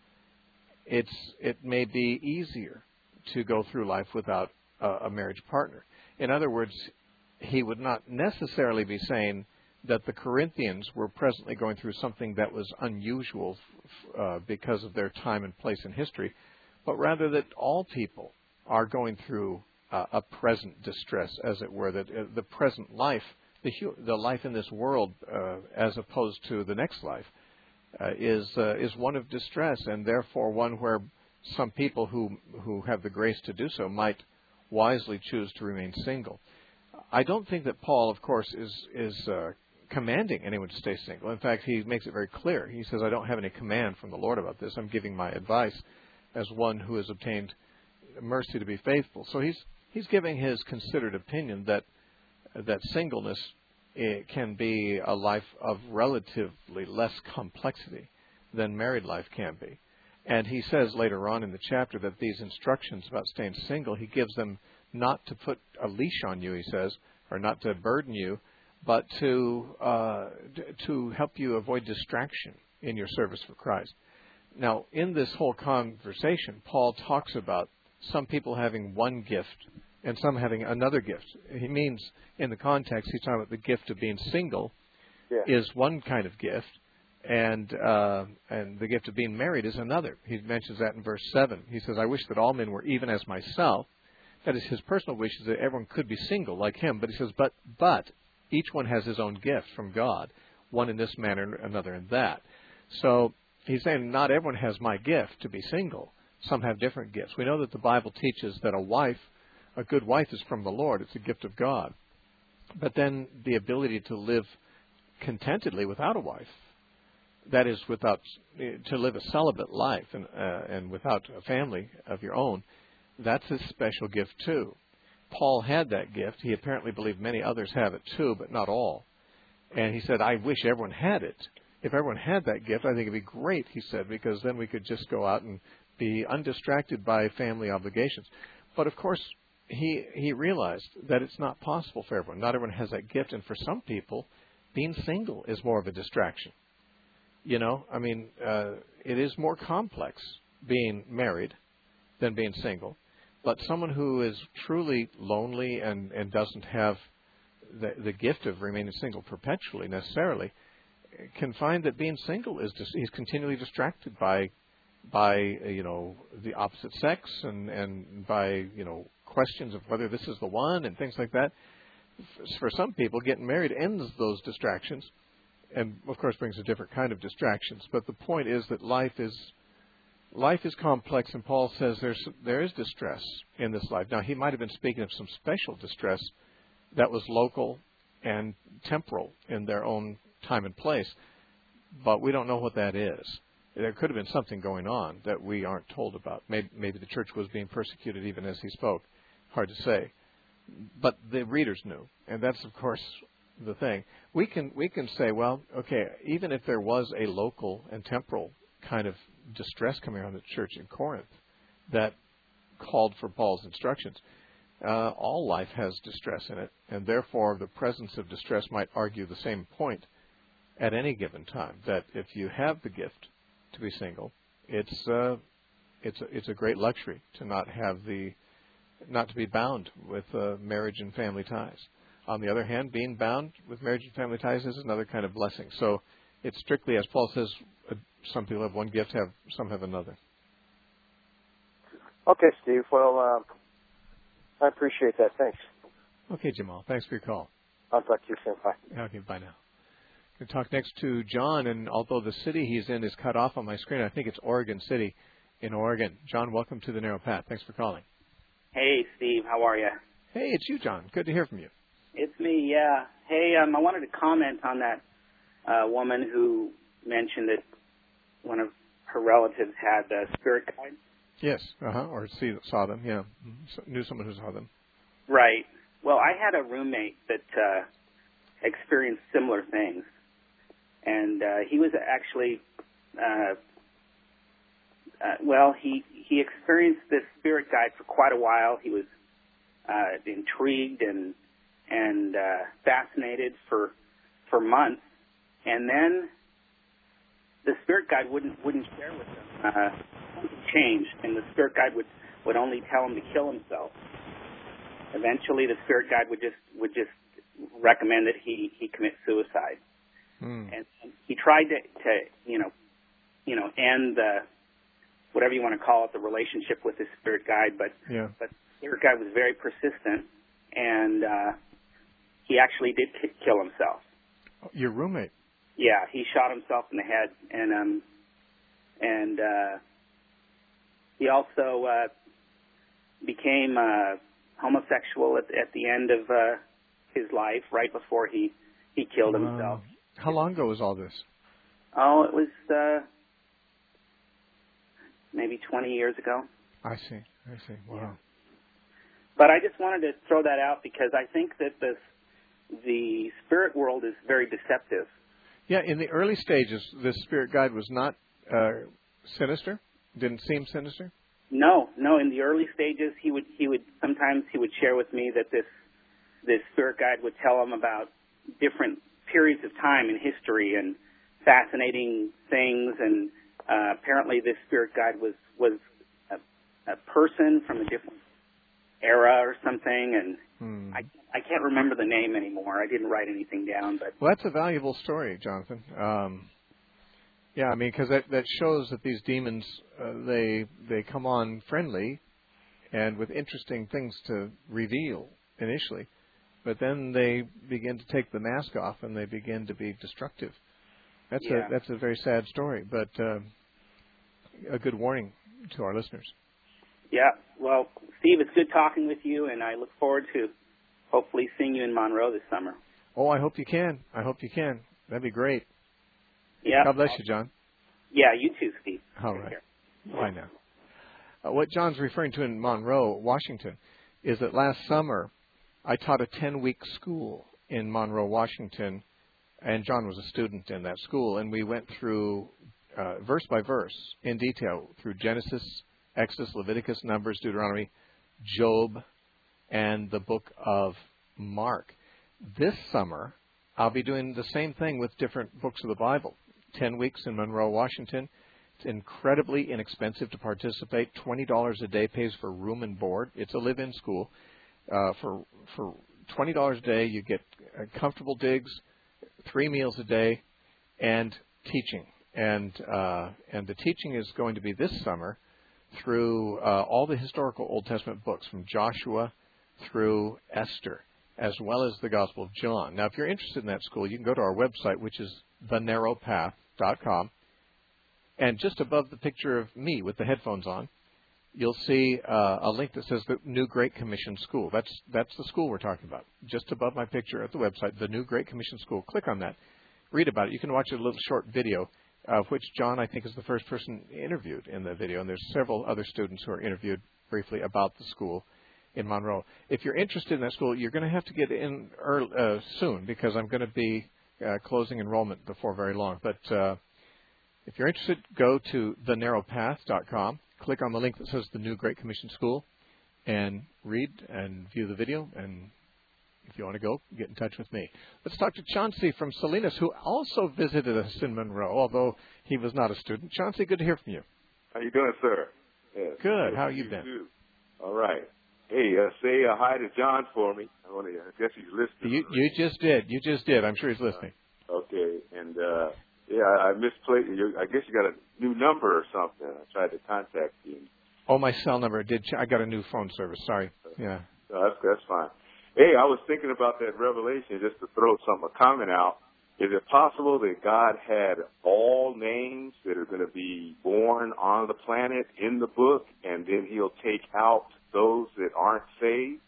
it's it may be easier to go through life without a, a marriage partner. In other words, he would not necessarily be saying that the Corinthians were presently going through something that was unusual uh, because of their time and place in history, but rather that all people are going through uh, a present distress, as it were, that uh, the present life, the, hu- the life in this world, uh, as opposed to the next life, uh, is uh, is one of distress, and therefore one where some people who who have the grace to do so might wisely choose to remain single. I don't think that Paul, of course, is is uh, commanding anyone to stay single. In fact, he makes it very clear. He says, I don't have any command from the Lord about this. I'm giving my advice as one who has obtained mercy to be faithful. So he's he's giving his considered opinion that that singleness it can be a life of relatively less complexity than married life can be. And he says later on in the chapter that these instructions about staying single, he gives them not to put a leash on you, he says, or not to burden you, but to uh, to help you avoid distraction in your service for Christ. Now, in this whole conversation, Paul talks about some people having one gift and some having another gift. He means, in the context, he's talking about the gift of being single Yeah. is one kind of gift, and uh, and the gift of being married is another. He mentions that in verse seven. He says, I wish that all men were even as myself. That is, his personal wish is that everyone could be single like him. But he says, but but each one has his own gift from God, one in this manner, another in that. So he's saying not everyone has my gift to be single. Some have different gifts. We know that the Bible teaches that a wife, a good wife, is from the Lord. It's a gift of God. But then the ability to live contentedly without a wife, that is, without to live a celibate life and uh, and without a family of your own, that's a special gift too. Paul had that gift. He apparently believed many others have it too, but not all. And he said, I wish everyone had it. If everyone had that gift, I think it'd be great, he said, because then we could just go out and be undistracted by family obligations. But of course, he he realized that it's not possible for everyone. Not everyone has that gift, and for some people, being single is more of a distraction. You know, I mean, uh, it is more complex being married than being single. But someone who is truly lonely and, and doesn't have the, the gift of remaining single perpetually necessarily can find that being single is just, he's continually distracted by by you know the opposite sex and, and by you know questions of whether this is the one and things like that. For some people, getting married ends those distractions, and of course brings a different kind of distractions. But the point is that life is Life is complex, and Paul says there's there is distress in this life. Now, he might have been speaking of some special distress that was local and temporal in their own time and place, but we don't know what that is. There could have been something going on that we aren't told about. Maybe, maybe the church was being persecuted even as he spoke. Hard to say. But the readers knew, and that's, of course, the thing. We can we can say, well, okay, even if there was a local and temporal kind of distress coming around the church in Corinth that called for Paul's instructions, uh, all life has distress in it, and therefore the presence of distress might argue the same point at any given time, that if you have the gift to be single. It's uh, it's a, it's a great luxury to not have the not to be bound with uh, marriage and family ties. On the other hand, being bound with marriage and family ties is another kind of blessing. So it's strictly, as Paul says, uh, some people have one gift, have some have another. Okay, Steve. Well, um, I appreciate that. Thanks. Okay, Jamal. Thanks for your call. I'll talk to you soon. Bye. Okay, bye now. Going to talk next to John, and although the city he's in is cut off on my screen, I think it's Oregon City in Oregon. John, welcome to the Narrow Path. Thanks for calling. Hey, Steve. How are you? Hey, it's you, John. Good to hear from you. It's me, yeah. Hey, um, I wanted to comment on that uh, woman who mentioned that one of her relatives had a spirit guide. Yes, uh-huh, or see, saw them, yeah. So, knew someone who saw them. Right. Well, I had a roommate that uh, experienced similar things. And uh, he was actually, uh, uh, well, he, he experienced this spirit guide for quite a while. He was uh, intrigued and and uh, fascinated for for months. And then the spirit guide wouldn't wouldn't share with him. Uh, something changed, and the spirit guide would, would only tell him to kill himself. Eventually, the spirit guide would just would just recommend that he, he commit suicide. Mm. And he tried to, to, you know, you know, end the, whatever you want to call it, the relationship with his spirit guide. But, yeah. but the spirit guide was very persistent, and uh, he actually did k- kill himself. Your roommate? Yeah, he shot himself in the head, and um, and uh, he also uh, became uh, homosexual at, at the end of uh, his life, right before he he killed wow. himself. How long ago was all this? Oh, it was uh, maybe twenty years ago. I see. I see. Wow. Yeah. But I just wanted to throw that out because I think that the the spirit world is very deceptive. Yeah, in the early stages, this spirit guide was not uh, sinister. Didn't seem sinister. No, no. In the early stages, he would he would sometimes he would share with me that this this spirit guide would tell him about different periods of time in history and fascinating things, and uh, apparently this spirit guide was was a, a person from a different era or something, and hmm. I I can't remember the name anymore. I didn't write anything down, but well, that's a valuable story, Jonathan. Um, yeah, I mean, because that that shows that these demons uh, they they come on friendly and with interesting things to reveal initially. But then they begin to take the mask off, and they begin to be destructive. That's yeah. a that's a very sad story, but uh, a good warning to our listeners. Yeah. Well, Steve, it's good talking with you, and I look forward to hopefully seeing you in Monroe this summer. Oh, I hope you can. I hope you can. That'd be great. Yeah. God bless you, John. Yeah, you too, Steve. All right. Bye now. Uh, what John's referring to in Monroe, Washington, is that last summer I taught a ten-week school in Monroe, Washington, and John was a student in that school, and we went through uh, verse by verse in detail through Genesis, Exodus, Leviticus, Numbers, Deuteronomy, Job, and the book of Mark. This summer, I'll be doing the same thing with different books of the Bible. Ten weeks in Monroe, Washington. It's incredibly inexpensive to participate. twenty dollars a day pays for room and board. It's a live-in school. Uh, for for twenty dollars a day, you get uh, comfortable digs, three meals a day, and teaching. And uh, and the teaching is going to be this summer through uh, all the historical Old Testament books, from Joshua through Esther, as well as the Gospel of John. Now, if you're interested in that school, you can go to our website, which is the narrow path dot com. And just above the picture of me with the headphones on, you'll see uh, a link that says the New Great Commission School. That's that's the school we're talking about. Just above my picture at the website, the New Great Commission School. Click on that. Read about it. You can watch a little short video, of which John, I think, is the first person interviewed in the video. And there's several other students who are interviewed briefly about the school in Monroe. If you're interested in that school, you're going to have to get in early, uh, soon, because I'm going to be uh, closing enrollment before very long. But uh, if you're interested, go to the narrow path dot com. Click on the link that says the New Great Commission School, and read and view the video, and If you want to go, get in touch with me. Let's talk to Chauncey from Salinas, who also visited us in Monroe, although he was not a student. Chauncey, good to hear from you. How you doing, sir? Yes. Good. How you been? Too. All right. Hey, uh, say uh, hi to John for me. I, want to, I guess he's listening. You, you just did. You just did. I'm sure he's listening. Uh, okay. And, uh, yeah, I, I misplayed. You, I guess you got a new number or something. I tried to contact you. Oh, my cell number did. Ch- I got a new phone service. Sorry. Yeah. No, that's, that's fine. Hey, I was thinking about that revelation just to throw some a comment out. Is it possible that God had all names that are going to be born on the planet in the book, and then he'll take out those that aren't saved?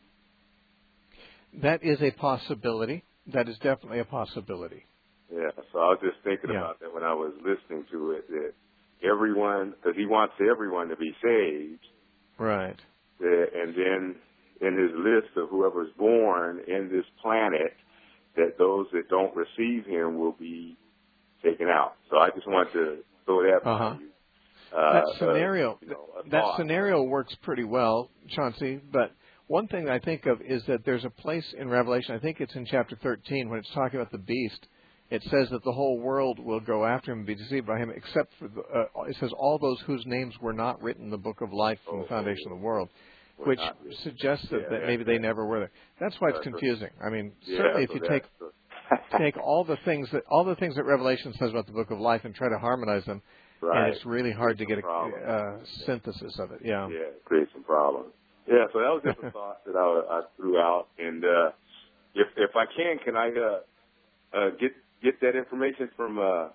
That is a possibility. That is definitely a possibility. Yeah, so I was just thinking yeah. about that when I was listening to it, that everyone, because he wants everyone to be saved. Right. That, and then in his list of whoever's born in this planet, that those that don't receive him will be taken out. So I just want to throw that uh-huh. on you. Uh, that scenario, uh, you know, that thought. scenario works pretty well, Chauncey. But one thing I think of is that there's a place in Revelation. I think it's in chapter thirteen when it's talking about the beast. It says that the whole world will go after him and be deceived by him, except for the, uh, it says all those whose names were not written in the book of life from oh, the foundation oh, of the world. We're Which not, suggests that, yeah, that maybe they never were there. That's why it's confusing. I mean, yeah, certainly if so you take take all the things that all the things that Revelation says about the Book of Life and try to harmonize them, right. and it's really hard to get a uh, yeah. synthesis of it. Yeah, yeah, it creates some problems. Yeah, so that was just a thought that I, I threw out. And uh, if if I can, can I uh, uh, get get that information from uh,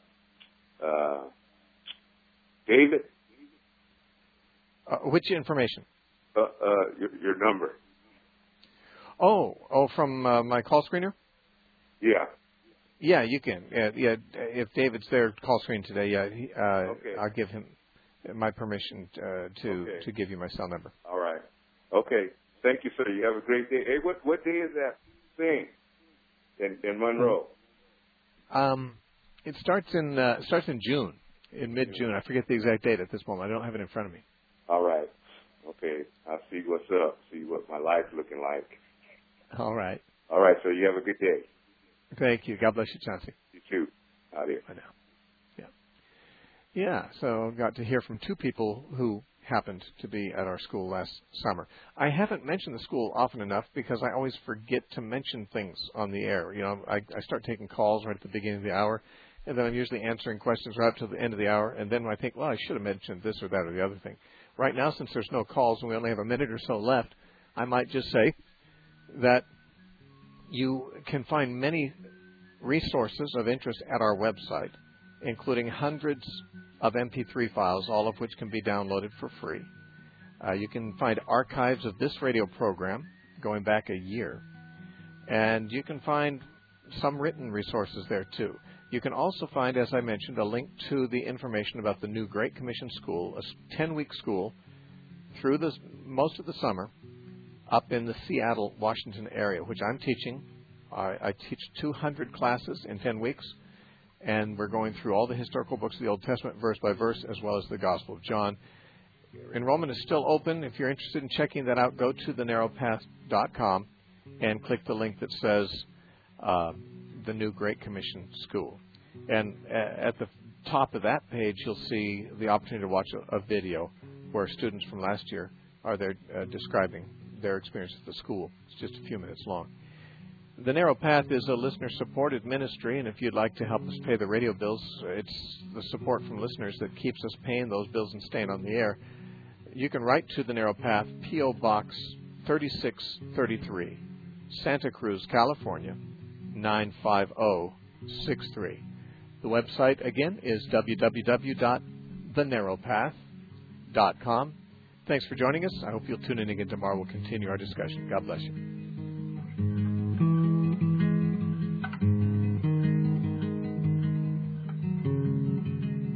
uh, David? Uh, which information? Uh, uh, your, your number. Oh, oh, from uh, my call screener? Yeah. Yeah, you can. Yeah, yeah. If David's there, call screen today. Yeah, he, uh, okay. I'll give him my permission uh, to okay. to give you my cell number. All right. Okay. Thank you, sir. You have a great day. Hey, what what day is that thing in in Monroe? Um, it starts in uh, starts in June, in mid June. I forget the exact date at this moment. I don't have it in front of me. All right. Okay. I'll see what's up. See what my life's looking like. All right. All right. So you have a good day. Thank you. God bless you, Chauncey. You too. Adios. I know. Yeah. Yeah. So I got to hear from two people who happened to be at our school last summer. I haven't mentioned the school often enough because I always forget to mention things on the air. You know, I, I start taking calls right at the beginning of the hour, and then I'm usually answering questions right up to the end of the hour, and then I think, well, I should have mentioned this or that or the other thing. Right now, since there's no calls and we only have a minute or so left, I might just say that you can find many resources of interest at our website, including hundreds of M P three files, all of which can be downloaded for free. Uh, you can find archives of this radio program going back a year. And you can find some written resources there, too. You can also find, as I mentioned, a link to the information about the new Great Commission School, a ten-week school through the, most of the summer up in the Seattle, Washington area, which I'm teaching. I, I teach two hundred classes in ten weeks, and we're going through all the historical books of the Old Testament verse by verse, as well as the Gospel of John. Enrollment is still open. If you're interested in checking that out, go to the narrow path dot com and click the link that says uh, the new Great Commission School. And at the top of that page, you'll see the opportunity to watch a, a video where students from last year are there uh, describing their experience at the school. It's just a few minutes long. The Narrow Path is a listener-supported ministry, and if you'd like to help us pay the radio bills, it's the support from listeners that keeps us paying those bills and staying on the air. You can write to The Narrow Path, P O. Box thirty-six thirty-three, Santa Cruz, California, nine five zero six three. The website, again, is w w w dot the narrow path dot com. Thanks for joining us. I hope you'll tune in again tomorrow. We'll continue our discussion. God bless you.